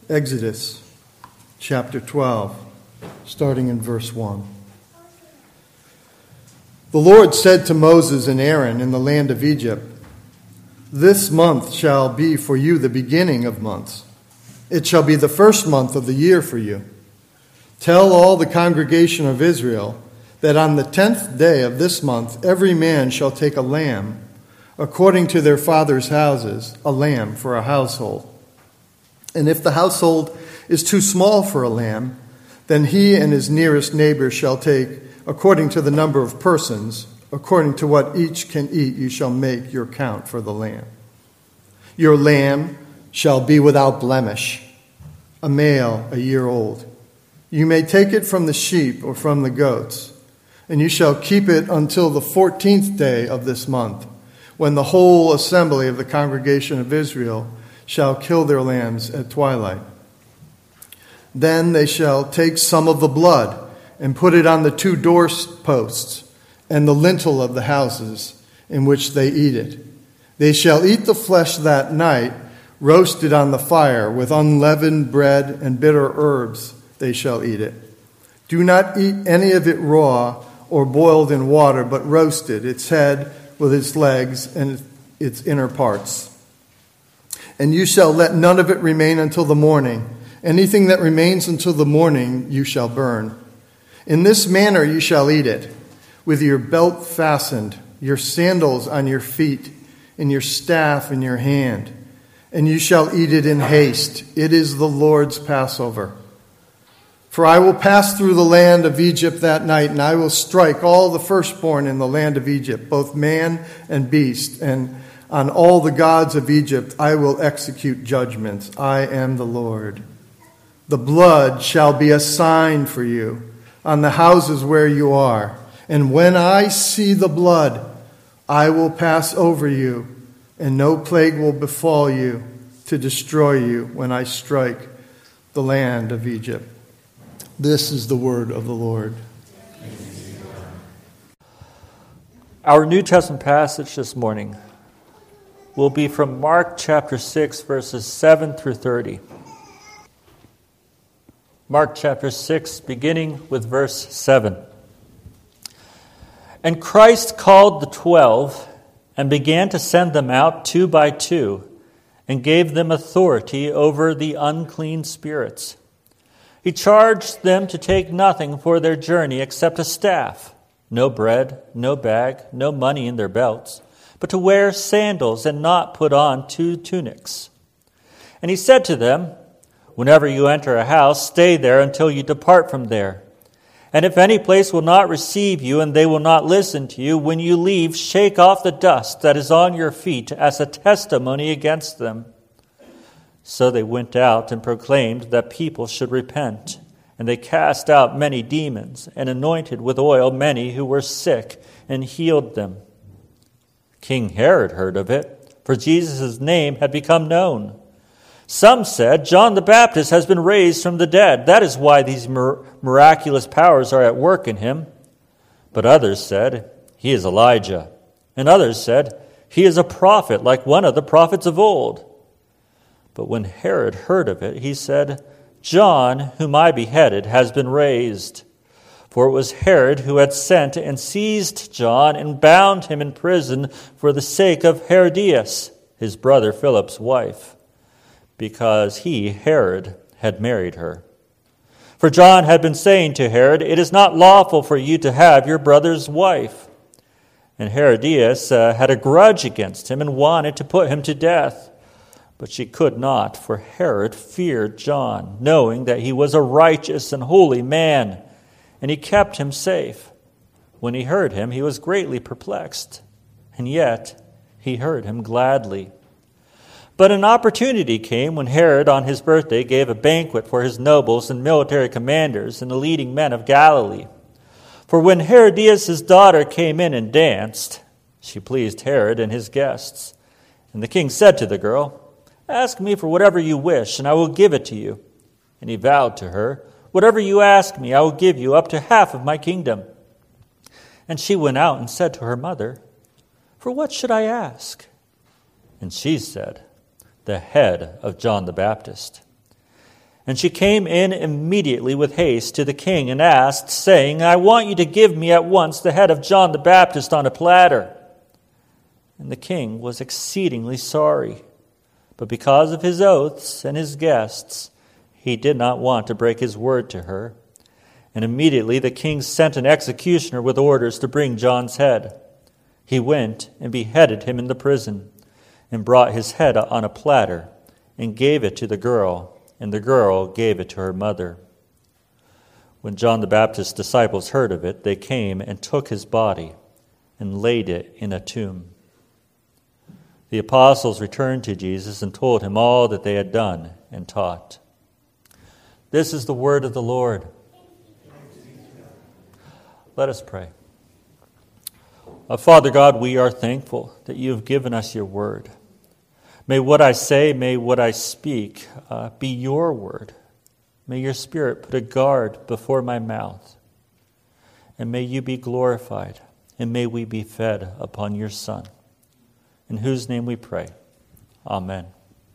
Exodus chapter 12, starting in verse 1. The Lord said to Moses and Aaron in the land of Egypt, "This month shall be for you the beginning of months. It shall be the first month of the year for you. Tell all the congregation of Israel that on the 10th day of this month every man shall take a lamb, according to their fathers' houses, a lamb for a household. And if the household is too small for a lamb, then he and his nearest neighbor shall take, according to the number of persons, according to what each can eat, you shall make your count for the lamb. Your lamb shall be without blemish, a male a year old. You may take it from the sheep or from the goats, and you shall keep it until the 14th day of this month, when the whole assembly of the congregation of Israel shall kill their lambs at twilight. Then they shall take some of the blood and put it on the 2 doorposts and the lintel of the houses in which they eat it. They shall eat the flesh that night, roasted on the fire with unleavened bread and bitter herbs they shall eat it. Do not eat any of it raw or boiled in water, but roasted, its head with its legs and its inner parts. And you shall let none of it remain until the morning. Anything that remains until the morning you shall burn. In this manner you shall eat it, with your belt fastened, your sandals on your feet, and your staff in your hand. And you shall eat it in haste. It is the Lord's Passover. For I will pass through the land of Egypt that night, and I will strike all the firstborn in the land of Egypt, both man and beast, and on all the gods of Egypt I will execute judgments. I am the Lord. The blood shall be a sign for you on the houses where you are. And when I see the blood, I will pass over you, and no plague will befall you to destroy you when I strike the land of Egypt." This is the word of the Lord. Our New Testament passage this morning will be from Mark chapter 6, verses 7 through 30. Mark chapter 6, beginning with verse 7. And Christ called the 12 and began to send them out 2 by 2, and gave them authority over the unclean spirits. He charged them to take nothing for their journey except a staff, no bread, no bag, no money in their belts, but to wear sandals and not put on 2 tunics. And he said to them, "Whenever you enter a house, stay there until you depart from there. And if any place will not receive you and they will not listen to you, when you leave, shake off the dust that is on your feet as a testimony against them." So they went out and proclaimed that people should repent. And they cast out many demons and anointed with oil many who were sick and healed them. King Herod heard of it, for Jesus' name had become known. Some said, "John the Baptist has been raised from the dead. That is why these miraculous powers are at work in him." But others said, "He is Elijah." And others said, "He is a prophet, like one of the prophets of old." But when Herod heard of it, he said, "John, whom I beheaded, has been raised." For it was Herod who had sent and seized John and bound him in prison for the sake of Herodias, his brother Philip's wife, because he, Herod, had married her. For John had been saying to Herod, "It is not lawful for you to have your brother's wife." And Herodias had a grudge against him and wanted to put him to death. But she could not, for Herod feared John, knowing that he was a righteous and holy man, and he kept him safe. When he heard him, he was greatly perplexed, and yet he heard him gladly. But an opportunity came when Herod on his birthday gave a banquet for his nobles and military commanders and the leading men of Galilee. For when Herodias' daughter came in and danced, she pleased Herod and his guests. And the king said to the girl, "Ask me for whatever you wish, and I will give it to you." And he vowed to her, "Whatever you ask me, I will give you up to half of my kingdom." And she went out and said to her mother, "For what should I ask?" And she said, "The head of John the Baptist." And she came in immediately with haste to the king and asked, saying, I want you to give me at once the head of John the Baptist on a platter. And the king was exceedingly sorry, but because of his oaths and his guests, he did not want to break his word to her. And immediately the king sent an executioner with orders to bring John's head. He went and beheaded him in the prison, and brought his head on a platter, and gave it to the girl, and the girl gave it to her mother. When John the Baptist's disciples heard of it, they came and took his body and laid it in a tomb. The apostles returned to Jesus and told him all that they had done and taught. This is the word of the Lord. Let us pray. Father God, we are thankful that you have given us your word. May what I say, may what I speak be your word. May your Spirit put a guard before my mouth. And may you be glorified, and may we be fed upon your Son, in whose name we pray. Amen.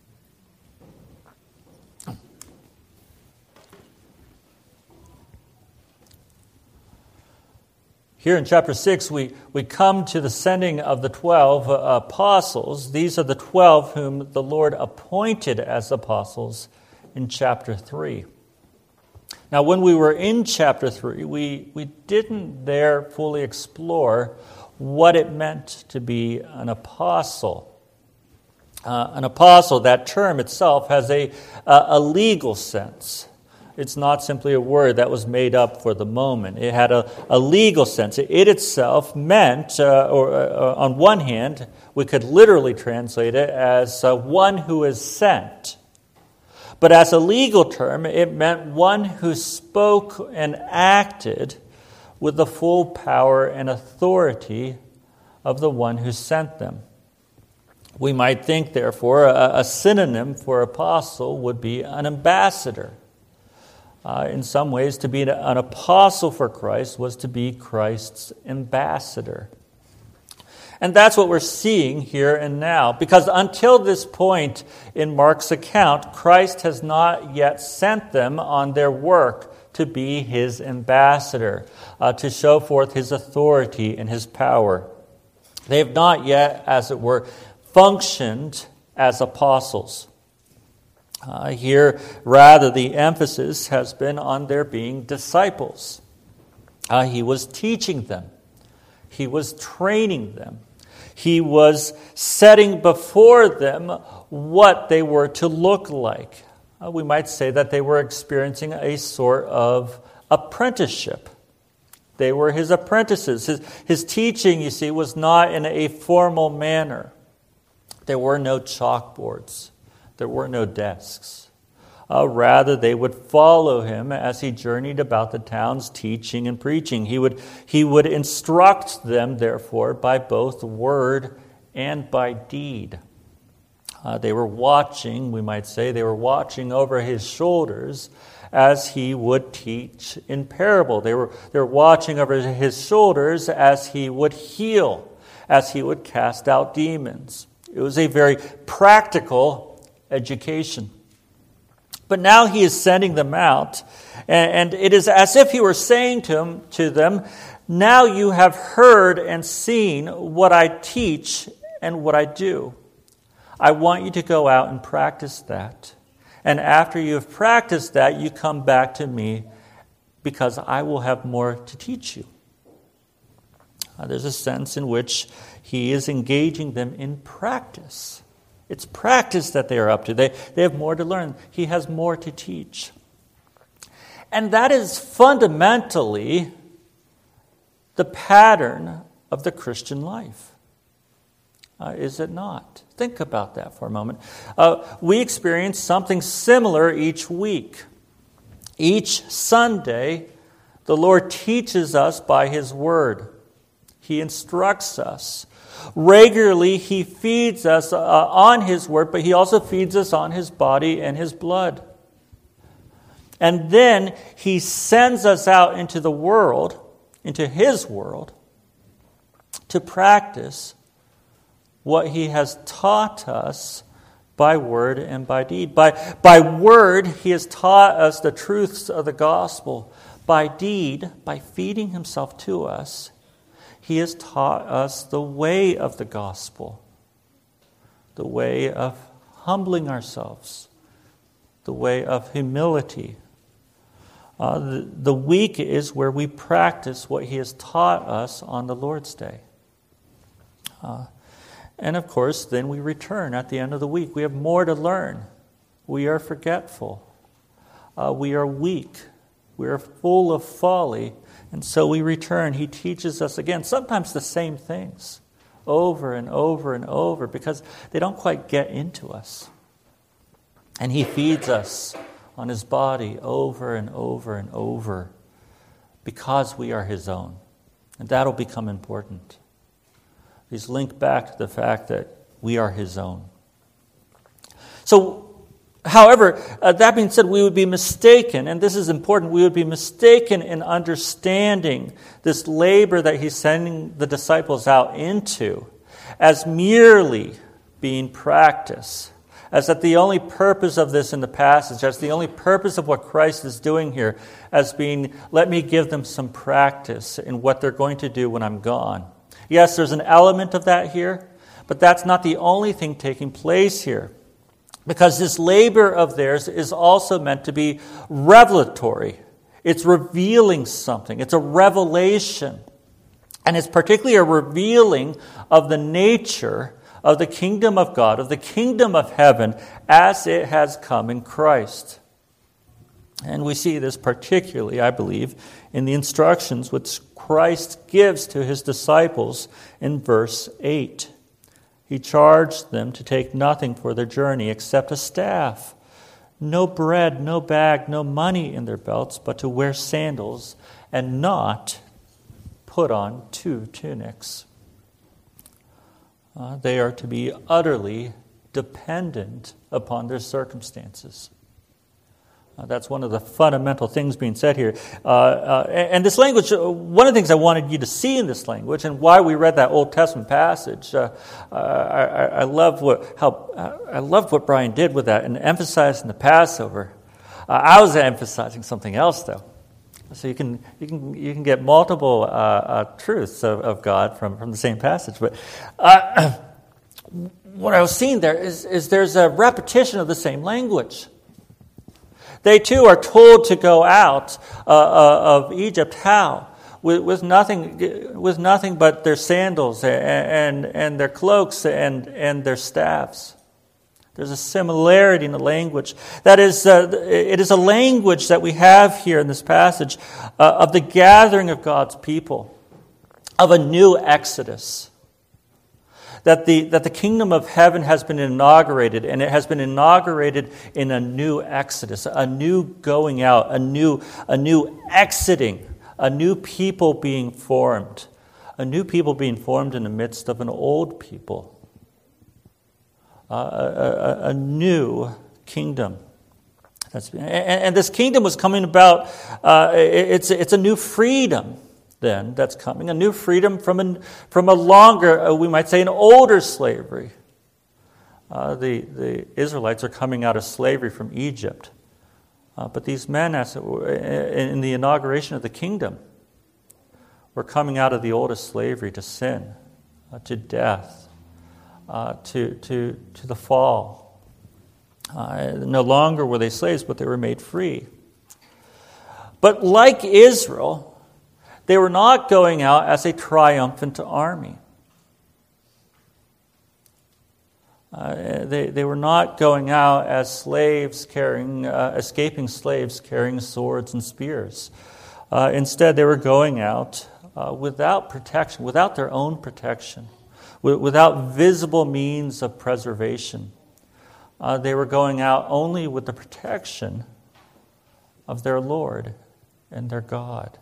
Here in chapter 6, we come to the sending of the 12 apostles. These are the 12 whom the Lord appointed as apostles in chapter 3. Now, when we were in chapter 3, we didn't there fully explore what it meant to be an apostle. An apostle, that term itself, has a legal sense. It's not simply a word that was made up for the moment. It had a legal sense. It itself meant, on one hand, we could literally translate it as one who is sent. But as a legal term, it meant one who spoke and acted with the full power and authority of the one who sent them. We might think, therefore, a synonym for apostle would be an ambassador. In some ways, to be an apostle for Christ was to be Christ's ambassador. And that's what we're seeing here and now. Because until this point in Mark's account, Christ has not yet sent them on their work to be his ambassador, to show forth his authority and his power. They have not yet, as it were, functioned as apostles. Here, rather, the emphasis has been on their being disciples. He was teaching them. He was training them. He was setting before them what they were to look like. We might say that they were experiencing a sort of apprenticeship. They were his apprentices. His teaching, you see, was not in a formal manner. There were no chalkboards. There were no desks. Rather, they would follow him as he journeyed about the towns teaching and preaching. He would instruct them, therefore, by both word and by deed. They were watching, we might say, they were watching over his shoulders as he would teach in parable. They were watching over his shoulders as he would heal, as he would cast out demons. It was a very practical education. But now he is sending them out, and it is as if he were saying to them, now you have heard and seen what I teach and what I do. I want you to go out and practice that. And after you have practiced that, you come back to me because I will have more to teach you. There's a sense in which he is engaging them in practice. It's practice that they are up to. They have more to learn. He has more to teach. And that is fundamentally the pattern of the Christian life. Is it not? Think about that for a moment. We experience something similar each week. Each Sunday, the Lord teaches us by his word. He instructs us. Regularly, he feeds us on his word, but he also feeds us on his body and his blood. And then he sends us out into the world, into his world, to practice what he has taught us by word and by deed. By word, he has taught us the truths of the gospel. By deed, by feeding himself to us, he has taught us the way of the gospel, the way of humbling ourselves, the way of humility. The week is where we practice what he has taught us on the Lord's Day. And of course, then we return at the end of the week. We have more to learn. We are forgetful. We are weak. We are full of folly. And so we return. He teaches us again, sometimes the same things, over and over and over, because they don't quite get into us. And he feeds us on his body over and over and over because we are his own. And that'll become important. He's linked back to the fact that we are his own. So, however, that being said, we would be mistaken, and this is important, we would be mistaken in understanding this labor that he's sending the disciples out into as merely being practice, as that the only purpose of this in the passage, as the only purpose of what Christ is doing here, as being, let me give them some practice in what they're going to do when I'm gone. Yes, there's an element of that here, but that's not the only thing taking place here. Because this labor of theirs is also meant to be revelatory. It's revealing something. It's a revelation. And it's particularly a revealing of the nature of the kingdom of God, of the kingdom of heaven, as it has come in Christ. And we see this particularly, I believe, in the instructions which Christ gives to his disciples in verse 8. He charged them to take nothing for their journey except a staff, no bread, no bag, no money in their belts, but to wear sandals and not put on 2 tunics. They are to be utterly dependent upon their circumstances. That's one of the fundamental things being said here. And this language, one of the things I wanted you to see in this language, and why we read that Old Testament passage, I love what Brian did with that and emphasizing the Passover. I was emphasizing something else, though. So you can get multiple truths of God from the same passage. But what I was seeing there is there's a repetition of the same language. They too are told to go out of Egypt. How? With nothing but their sandals and their cloaks and their staffs. There's a similarity in the language. That is, it is a language that we have here in this passage of the gathering of God's people, of a new exodus. That the kingdom of heaven has been inaugurated, and it has been inaugurated in a new exodus, a new going out, a new exiting, a new people being formed in the midst of an old people, a new kingdom. And this kingdom was coming about. It's a new freedom. Then that's coming, a new freedom from a longer, we might say, an older slavery. The Israelites are coming out of slavery from Egypt, but these men, in the inauguration of the kingdom, were coming out of the oldest slavery to sin, to death, to the fall. No longer were they slaves, but they were made free. But like Israel, they were not going out as a triumphant army. They were not going out as slaves escaping slaves carrying swords and spears. Instead, they were going out without protection, without their own protection, without visible means of preservation. They were going out only with the protection of their Lord and their God.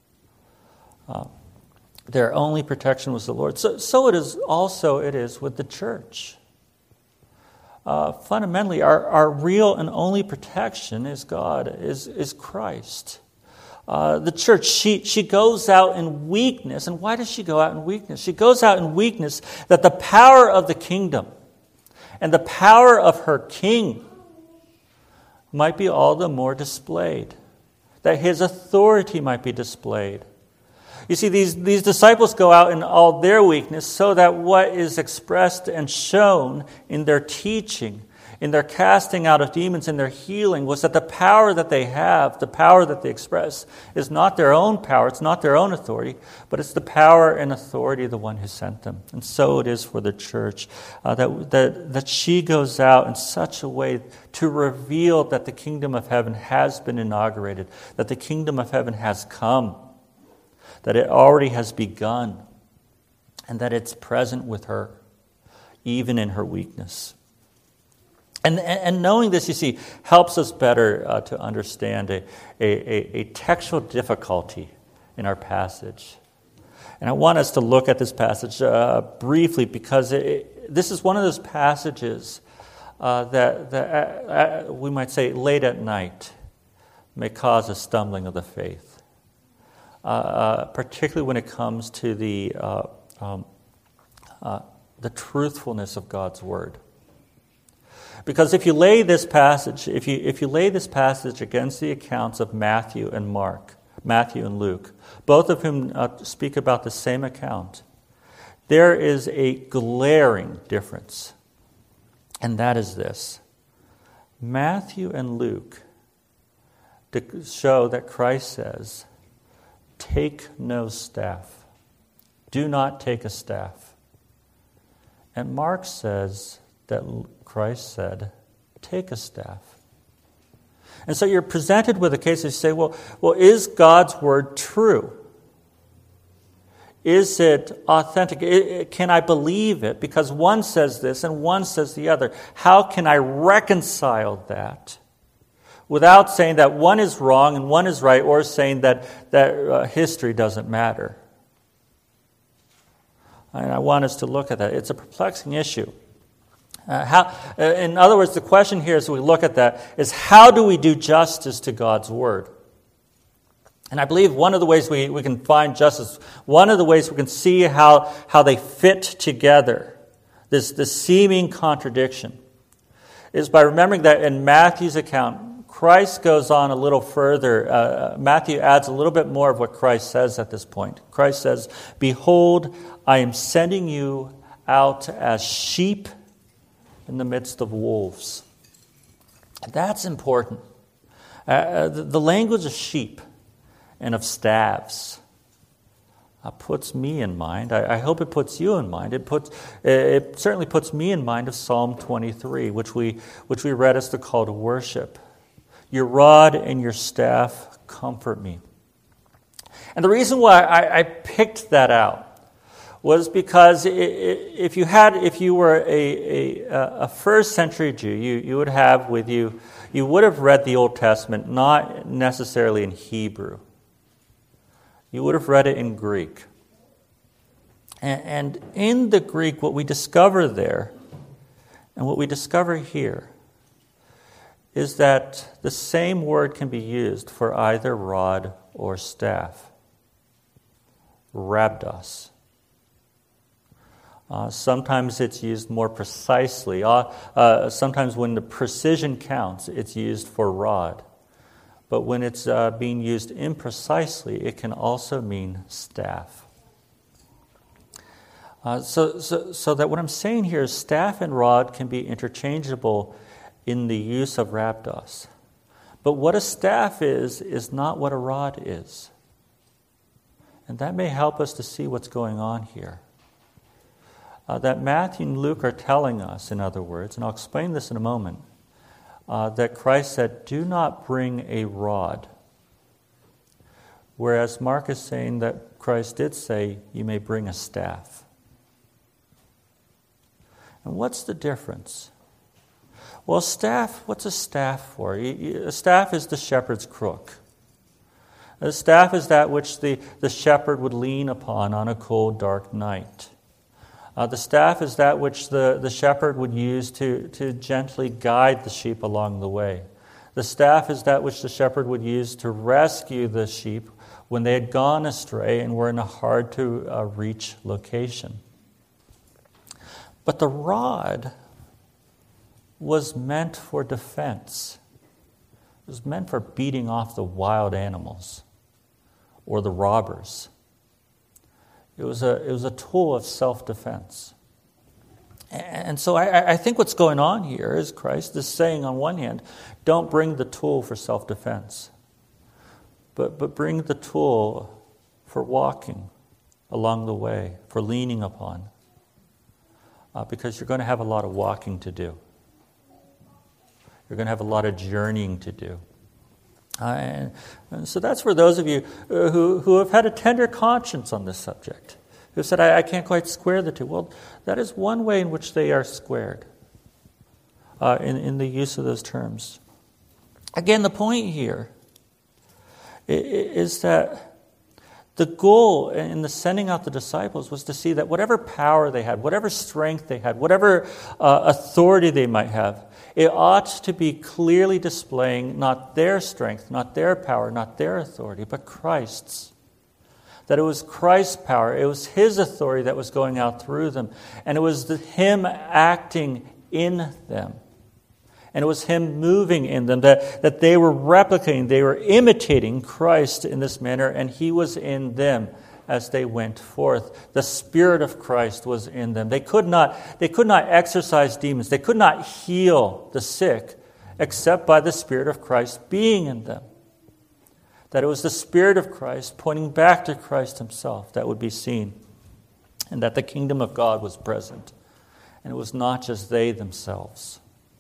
Their only protection was the Lord. So it is with the church. Fundamentally, our real and only protection is God, is Christ. The church, she goes out in weakness. And why does she go out in weakness? She goes out in weakness that the power of the kingdom and the power of her king might be all the more displayed, that his authority might be displayed. You see, these disciples go out in all their weakness so that what is expressed and shown in their teaching, in their casting out of demons, in their healing, was that the power that they have, the power that they express, is not their own power, it's not their own authority, but it's the power and authority of the one who sent them. And so it is for the church, that she goes out in such a way to reveal that the kingdom of heaven has been inaugurated, that the kingdom of heaven has come, that it already has begun, and that it's present with her, even in her weakness. And knowing this, you see, helps us better to understand a textual difficulty in our passage. And I want us to look at this passage briefly, because this is one of those passages that we might say late at night may cause a stumbling of the faith, particularly when it comes to the truthfulness of God's word. Because if you lay this passage, if you lay this passage against the accounts of Matthew and Luke, both of whom speak about the same account, there is a glaring difference, and that is this: Matthew and Luke show that Christ says, "Take no staff. Do not take a staff." And Mark says that Christ said, "Take a staff." And so you're presented with a case. You say, well, is God's word true? Is it authentic? Can I believe it? Because one says this and one says the other. How can I reconcile that without saying that one is wrong and one is right, or saying that history doesn't matter? And I want us to look at that. It's a perplexing issue. In other words, the question here as we look at that is, how do we do justice to God's word? And I believe one of the ways we can find justice, one of the ways we can see how they fit together, this seeming contradiction, is by remembering that in Matthew's account, Christ goes on a little further. Matthew adds a little bit more of what Christ says at this point. Christ says, "Behold, I am sending you out as sheep in the midst of wolves." That's important. The language of sheep and of staves puts me in mind. I hope it puts you in mind. It certainly puts me in mind of Psalm 23, which we read as the call to worship. "Your rod and your staff comfort me." And the reason why I picked that out was because if you were a first century Jew, you would have with you, you would have read the Old Testament not necessarily in Hebrew. You would have read it in Greek. And in the Greek, what we discover there and what we discover here is that the same word can be used for either rod or staff. Rhabdos. Sometimes it's used more precisely. Sometimes when the precision counts, it's used for rod. But when it's being used imprecisely, it can also mean staff. So that what I'm saying here is staff and rod can be interchangeable in the use of rhabdos. But what a staff is not what a rod is. And that may help us to see what's going on here. That Matthew and Luke are telling us, in other words, and I'll explain this in a moment, that Christ said, "Do not bring a rod." Whereas Mark is saying that Christ did say, "You may bring a staff." And what's the difference? Well, staff, what's a staff for? A staff is the shepherd's crook. A staff is that which the shepherd would lean upon on a cold, dark night. The staff is that which the shepherd would use to gently guide the sheep along the way. The staff is that which the shepherd would use to rescue the sheep when they had gone astray and were in a hard-to-reach location. But the rod was meant for defense. It was meant for beating off the wild animals or the robbers. It was a tool of self-defense. And so I think what's going on here is Christ is saying, on one hand, don't bring the tool for self-defense, but bring the tool for walking along the way, for leaning upon, because you're going to have a lot of walking to do. You're going to have a lot of journeying to do. And so that's for those of you who have had a tender conscience on this subject, who said, I can't quite square the two. Well, that is one way in which they are squared in the use of those terms. Again, the point here is that the goal in the sending out the disciples was to see that whatever power they had, whatever strength they had, whatever authority they might have, it ought to be clearly displaying not their strength, not their power, not their authority, but Christ's. That it was Christ's power, it was His authority that was going out through them, and it was Him acting in them. And it was Him moving in them, that they were replicating, they were imitating Christ in this manner, and He was in them as they went forth. The Spirit of Christ was in them. They could not exorcise demons. They could not heal the sick except by the Spirit of Christ being in them. That it was the Spirit of Christ pointing back to Christ Himself that would be seen, and that the kingdom of God was present. And it was not just they themselves.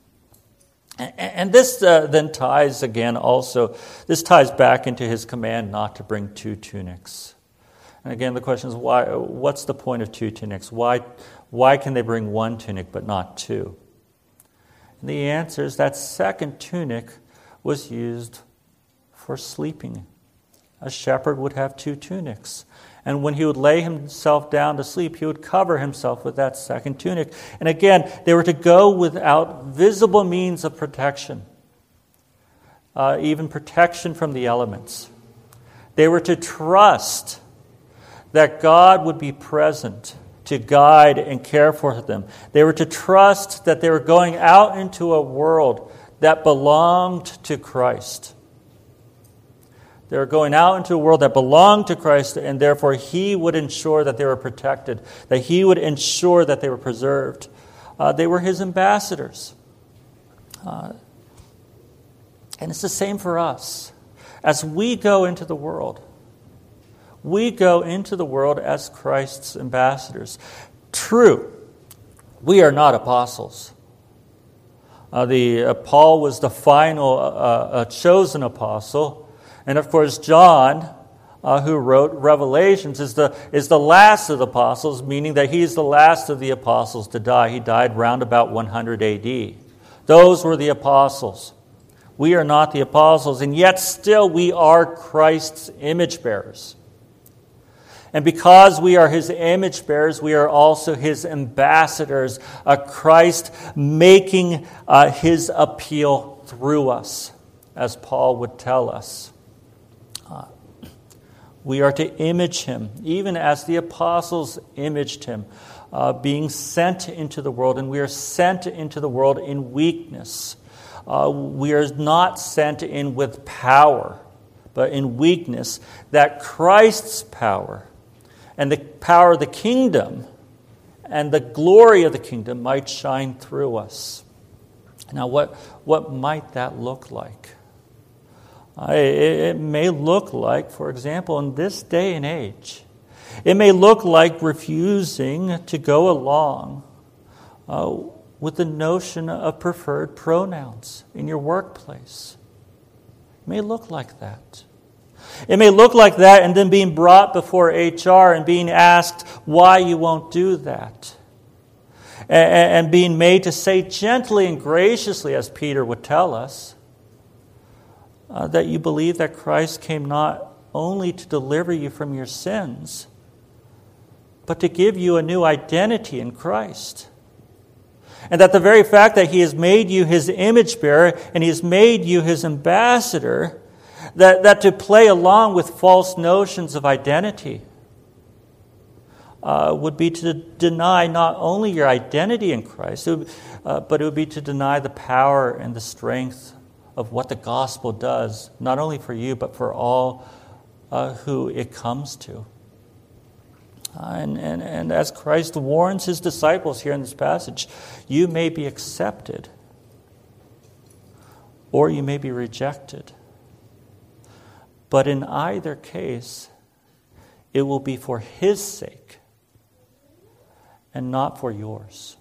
And this then ties again also, this ties back into His command not to bring two tunics. And again, the question is, why? What's the point of two tunics? Why can they bring one tunic but not two? And the answer is that second tunic was used for sleeping. A shepherd would have two tunics. And when he would lay himself down to sleep, he would cover himself with that second tunic. And again, they were to go without visible means of protection, even protection from the elements. They were to trust that God would be present to guide and care for them. They were to trust that they were going out into a world that belonged to Christ. They were going out into a world that belonged to Christ, and therefore He would ensure that they were protected, that He would ensure that they were preserved. They were His ambassadors. And it's the same for us. As we go into the world, we go into the world as Christ's ambassadors. True, we are not apostles. Paul was the final chosen apostle. And of course, John, who wrote Revelations, is the last of the apostles, meaning that he's the last of the apostles to die. He died round about 100 AD. Those were the apostles. We are not the apostles, and yet still we are Christ's image bearers. And because we are His image bearers, we are also His ambassadors, Christ making His appeal through us, as Paul would tell us. We are to image Him, even as the apostles imaged Him, being sent into the world. And we are sent into the world in weakness. We are not sent in with power, but in weakness, that Christ's power and the power of the kingdom and the glory of the kingdom might shine through us. Now, what might that look like? It may look like, for example, in this day and age, it may look like refusing to go along with the notion of preferred pronouns in your workplace. It may look like that. It may look like that and then being brought before HR and being asked why you won't do that. And being made to say gently and graciously, as Peter would tell us, that you believe that Christ came not only to deliver you from your sins, but to give you a new identity in Christ. And that the very fact that He has made you His image bearer and He has made you His ambassador, that to play along with false notions of identity, would be to deny not only your identity in Christ, but it would be to deny the power and the strength of what the gospel does, not only for you, but for all who it comes to. And as Christ warns his disciples here in this passage, you may be accepted or you may be rejected. But in either case, it will be for his sake and not for yours.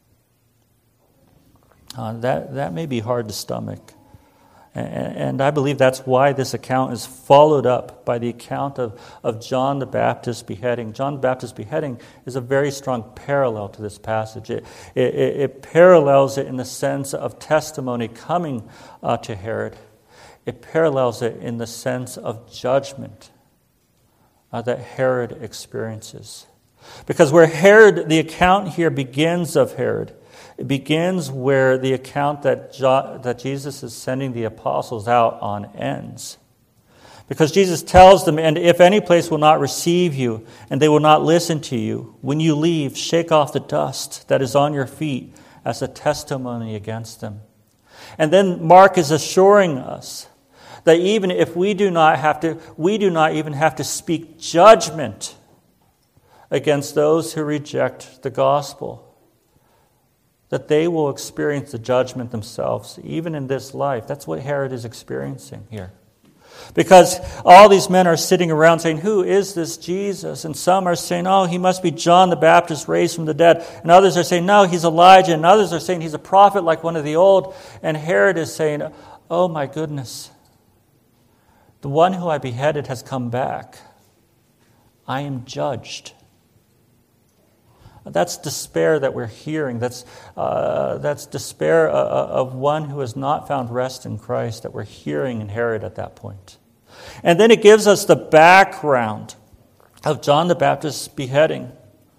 That may be hard to stomach. And I believe that's why this account is followed up by the account of John the Baptist's beheading. John the Baptist's beheading is a very strong parallel to this passage. It parallels it in the sense of testimony coming to Herod. It parallels it in the sense of judgment that Herod experiences. Because where Herod, the account here begins of Herod, it begins where the account that Jesus is sending the apostles out on ends. Because Jesus tells them, and if any place will not receive you, and they will not listen to you, when you leave, shake off the dust that is on your feet as a testimony against them. And then Mark is assuring us that even if we do not even have to speak judgment against those who reject the gospel, that they will experience the judgment themselves, even in this life. That's what Herod is experiencing here. Because all these men are sitting around saying, who is this Jesus? And some are saying, oh, he must be John the Baptist raised from the dead. And others are saying, no, he's Elijah. And others are saying he's a prophet like one of the old. And Herod is saying, oh my goodness, the one who I beheaded has come back. I am judged. That's despair that we're hearing. That's despair of one who has not found rest in Christ that we're hearing in Herod at that point. And then it gives us the background of John the Baptist's beheading.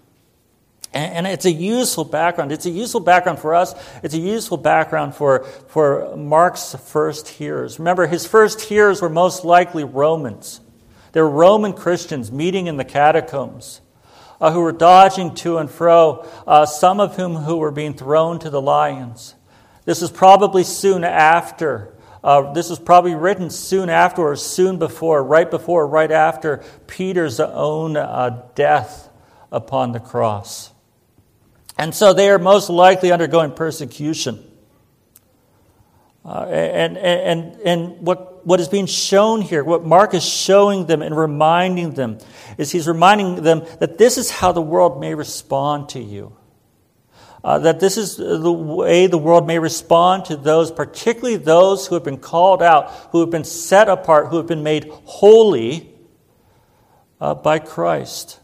And it's a useful background. It's a useful background for us. It's a useful background for Mark's first hearers. Remember, his first hearers were most likely Romans. They were Roman Christians meeting in the catacombs, who were dodging to and fro, some of whom who were being thrown to the lions. This is probably soon after. This was probably written soon after or soon before, right after Peter's own death upon the cross. And so they are most likely undergoing persecution. And what is being shown here, what Mark is showing them and reminding them, is he's reminding them that this is how the world may respond to you. That this is the way the world may respond to those, particularly those who have been called out, who have been set apart, who have been made holy by Christ.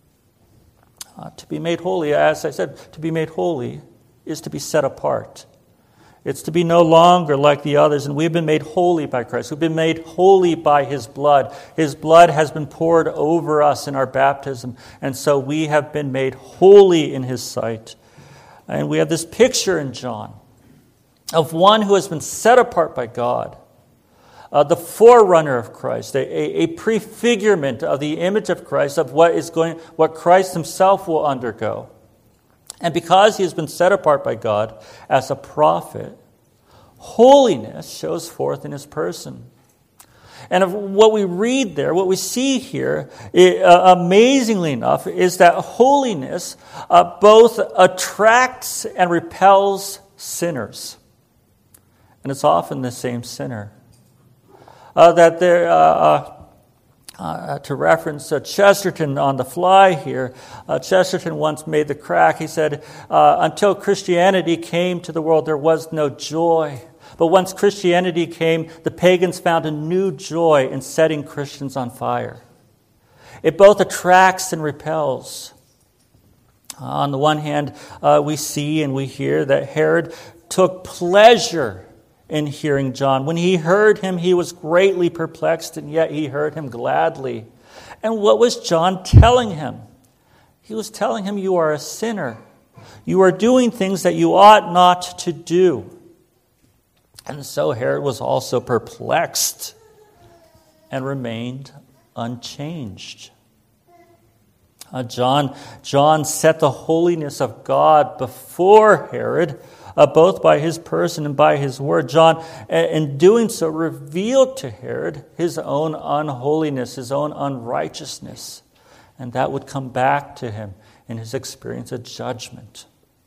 To be made holy, as I said, to be made holy is to be set apart. It's to be no longer like the others, and we've been made holy by Christ. We've been made holy by His blood. His blood has been poured over us in our baptism, and so we have been made holy in His sight. And we have this picture in John of one who has been set apart by God, the forerunner of Christ, a prefigurement of the image of Christ, of what Christ Himself will undergo. And because he has been set apart by God as a prophet, holiness shows forth in his person. And what we read there, what we see here, amazingly enough, is that holiness both attracts and repels sinners. And it's often the same sinner. To reference Chesterton on the fly here, Chesterton once made the crack. He said, until Christianity came to the world, there was no joy. But once Christianity came, the pagans found a new joy in setting Christians on fire. It both attracts and repels. On the one hand, we see and we hear that Herod took pleasure in hearing John. When he heard him, he was greatly perplexed, and yet he heard him gladly. And what was John telling him? He was telling him, you are a sinner. You are doing things that you ought not to do. And so Herod was also perplexed and remained unchanged. John set the holiness of God before Herod, both by his person and by his word. John, in doing so, revealed to Herod his own unholiness, his own unrighteousness, and that would come back to him in his experience of judgment.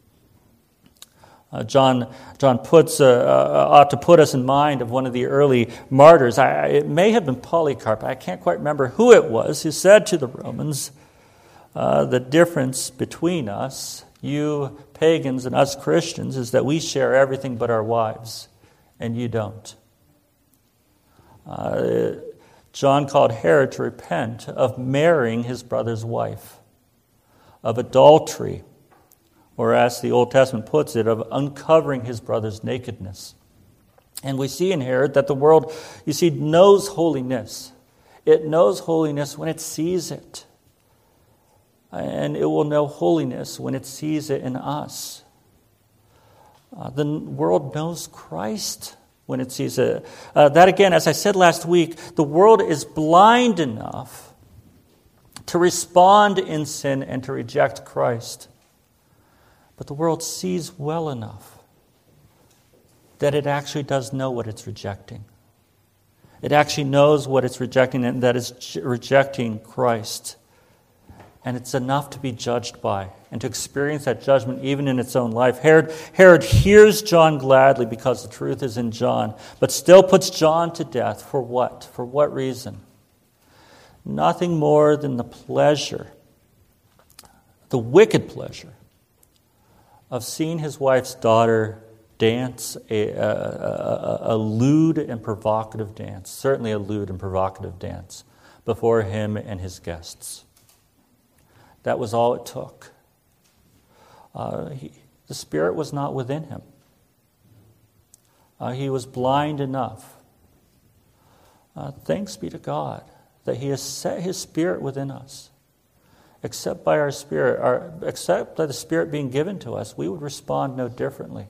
John ought to put us in mind of one of the early martyrs. It may have been Polycarp. I can't quite remember who it was who said to the Romans, the difference between us, you pagans and us Christians, is that we share everything but our wives, and you don't. John called Herod to repent of marrying his brother's wife, of adultery, or as the Old Testament puts it, of uncovering his brother's nakedness. And we see in Herod that the world, you see, knows holiness. It knows holiness when it sees it. And it will know holiness when it sees it in us. The world knows Christ when it sees it. That again, as I said last week, the world is blind enough to respond in sin and to reject Christ. But the world sees well enough that it actually does know what it's rejecting. It actually knows what it's rejecting, and that is rejecting Christ. And it's enough to be judged by and to experience that judgment even in its own life. Herod hears John gladly because the truth is in John, but still puts John to death. For what? For what reason? Nothing more than the pleasure, the wicked pleasure, of seeing his wife's daughter dance a lewd and provocative dance, certainly a lewd and provocative dance, before him and his guests. That was all it took. The Spirit was not within him. He was blind enough. Thanks be to God that He has set His Spirit within us. Except by the Spirit being given to us, we would respond no differently.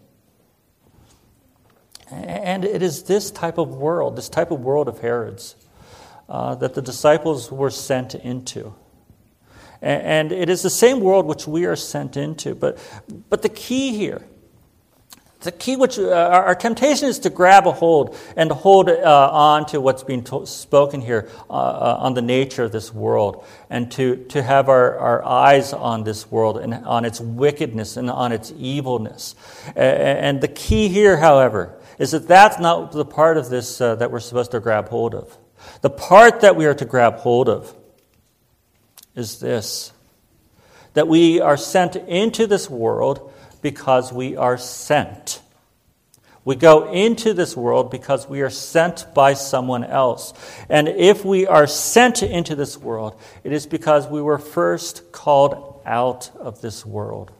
And it is this type of world of Herod's, that the disciples were sent into. And it is the same world which we are sent into. But the key here, which our temptation is to grab a hold and to hold on to what's being spoken here on the nature of this world, and to have our eyes on this world and on its wickedness and on its evilness. And the key here, however, is that that's not the part of this that we're supposed to grab hold of. The part that we are to grab hold of is this, that we are sent into this world because we are sent. We go into this world because we are sent by someone else. And if we are sent into this world, it is because we were first called out of this world.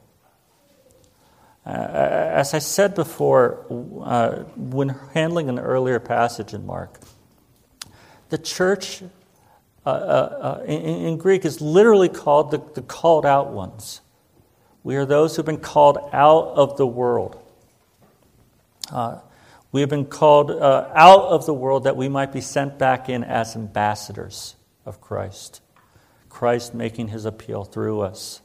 As I said before, when handling an earlier passage in Mark, the church in Greek is literally called the called out ones. We are those who have been called out of the world. We have been called out of the world that we might be sent back in as ambassadors of Christ. Christ making His appeal through us.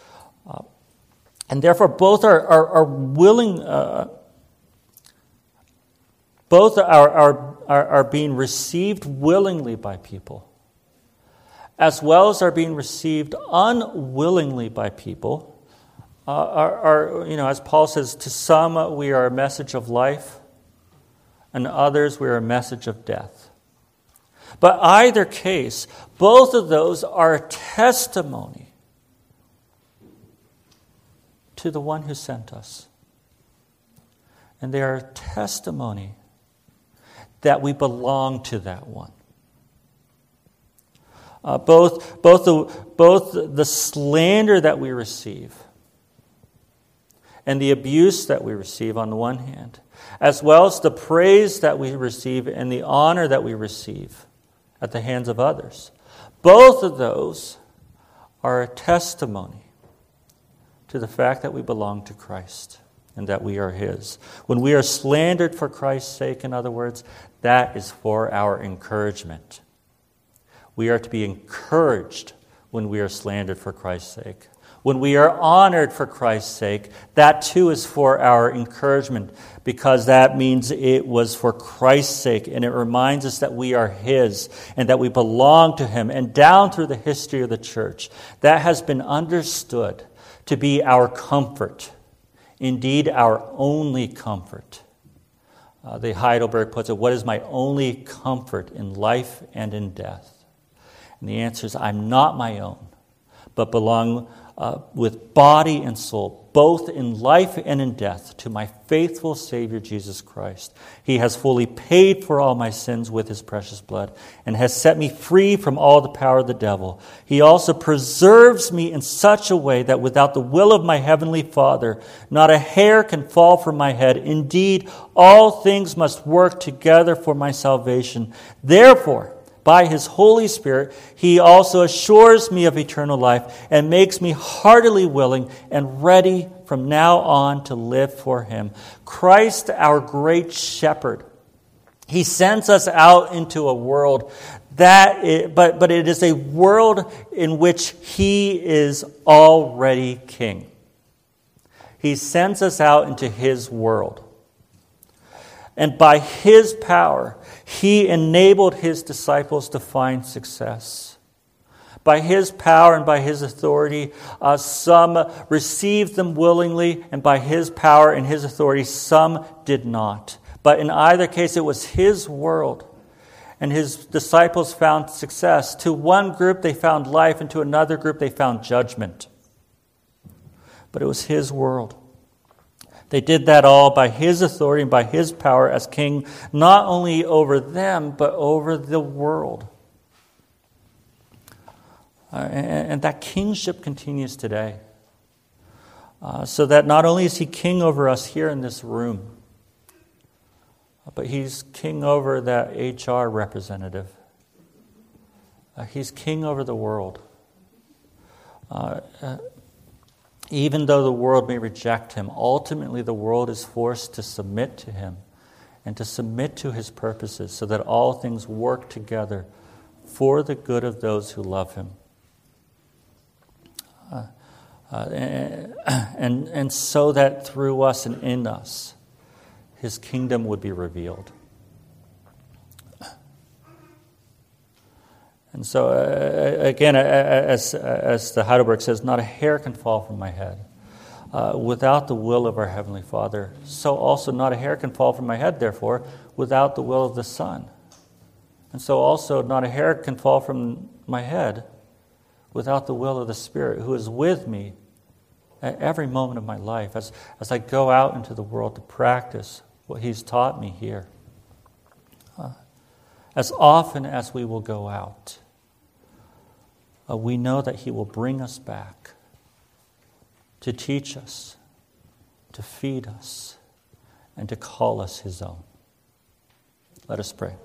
And therefore both are willing, both are being received willingly by people, as well as are being received unwillingly by people. As Paul says, to some we are a message of life, and others we are a message of death. But either case, both of those are a testimony to the one who sent us. And they are a testimony that we belong to that one. Both the slander that we receive and the abuse that we receive on the one hand, as well as the praise that we receive and the honor that we receive at the hands of others, both of those are a testimony to the fact that we belong to Christ and that we are His. When we are slandered for Christ's sake, in other words, that is for our encouragement. We are to be encouraged when we are slandered for Christ's sake. When we are honored for Christ's sake, that too is for our encouragement, because that means it was for Christ's sake, and it reminds us that we are His and that we belong to Him. And down through the history of the church, that has been understood to be our comfort, indeed our only comfort. The Heidelberg puts it, what is my only comfort in life and in death? And the answer is, I'm not my own, but belong with body and soul, both in life and in death, to my faithful Savior Jesus Christ. He has fully paid for all my sins with His precious blood and has set me free from all the power of the devil. He also preserves me in such a way that without the will of my heavenly Father, not a hair can fall from my head. Indeed, all things must work together for my salvation. Therefore, by His Holy Spirit, He also assures me of eternal life and makes me heartily willing and ready from now on to live for Him. Christ, our great shepherd, He sends us out into a world but it is a world in which He is already King. He sends us out into His world. And by His power, He enabled His disciples to find success. By His power and by His authority, some received them willingly, and by His power and His authority, some did not. But in either case, it was His world, and His disciples found success. To one group, they found life, and to another group, they found judgment. But it was His world. They did that all by His authority and by His power as King, not only over them, but over the world. And that kingship continues today. So that not only is He King over us here in this room, but He's King over that HR representative. He's King over the world. Even though the world may reject Him, ultimately the world is forced to submit to Him and to submit to His purposes so that all things work together for the good of those who love Him. And so that through us and in us, His kingdom would be revealed. And so, again, as the Heidelberg says, not a hair can fall from my head without the will of our Heavenly Father. So also not a hair can fall from my head, therefore, without the will of the Son. And so also not a hair can fall from my head without the will of the Spirit, who is with me at every moment of my life as I go out into the world to practice what He's taught me here. As often as we will go out, we know that He will bring us back to teach us, to feed us, and to call us His own. Let us pray.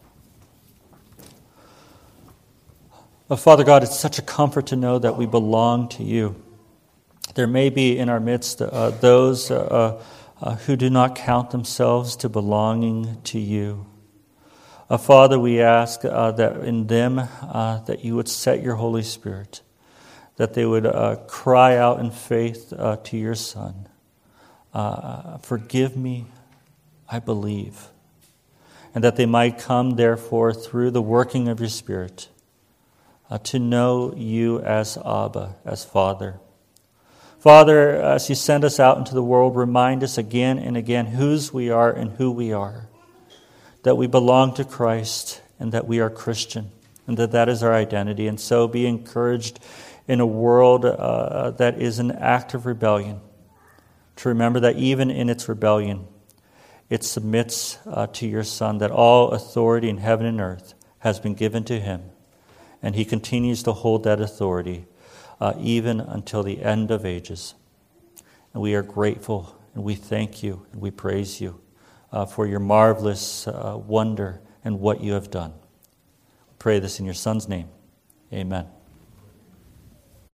Oh, Father God, it's such a comfort to know that we belong to You. There may be in our midst those who do not count themselves to belonging to You. Father, we ask that in them that You would set Your Holy Spirit, that they would cry out in faith to Your Son. Forgive me, I believe. And that they might come, therefore, through the working of Your Spirit, to know You as Abba, as Father. Father, as You send us out into the world, remind us again and again whose we are and who we are. That we belong to Christ and that we are Christian and that is our identity. And so be encouraged in a world that is an act of rebellion to remember that even in its rebellion, it submits to Your Son, that all authority in heaven and earth has been given to Him, and He continues to hold that authority even until the end of ages. And we are grateful and we thank You and we praise You for Your marvelous wonder and what You have done. Pray this in Your Son's name. Amen.